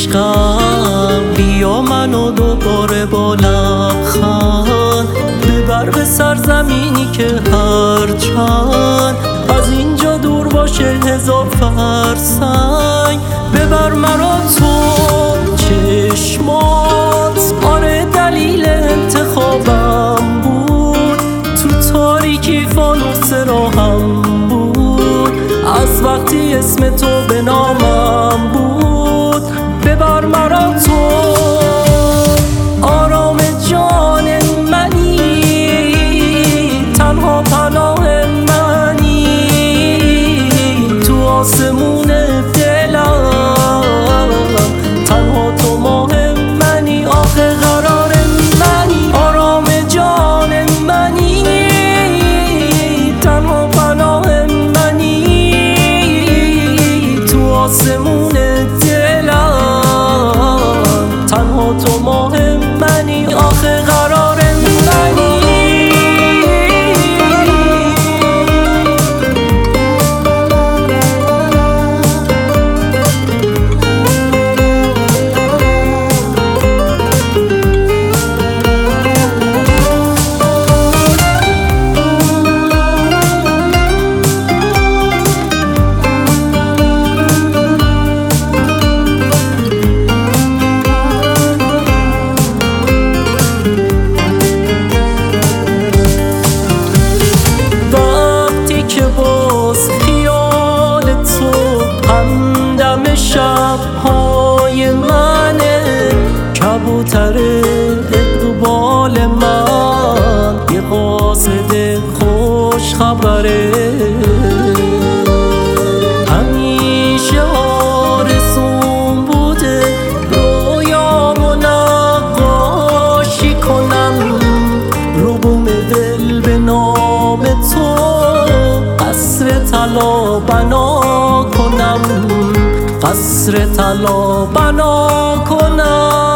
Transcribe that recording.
عشقم، بیا منو دوباره با لبخند ببر به سرزمینی که هرچند از اینجا دور باشه 1000 فرسنگ. ببر مرا تو چشمات، آره دلیل انتخابم بود، تو تاریکی فانوس راهم بود، از وقتی اسم تو به نامم بود. ببر مرا تو، آرام جان منی، تنها پناه منی، تو آسمون دلم تنها تو ماه منی، آخه قرار منی، آرام جان منی، تنها پناه منی، تو آسمون دلم تنها تو ماه منی، آخه قرار منی. همدم شب‌های منه، کبوتر اقبال من، یه قاصد خوش خبره، همیشه آرزوم بوده رویامو نقاشی کنم، ربوم دل به نام تو قصر طلا بنا کنم، قصر طلا بنا کنم.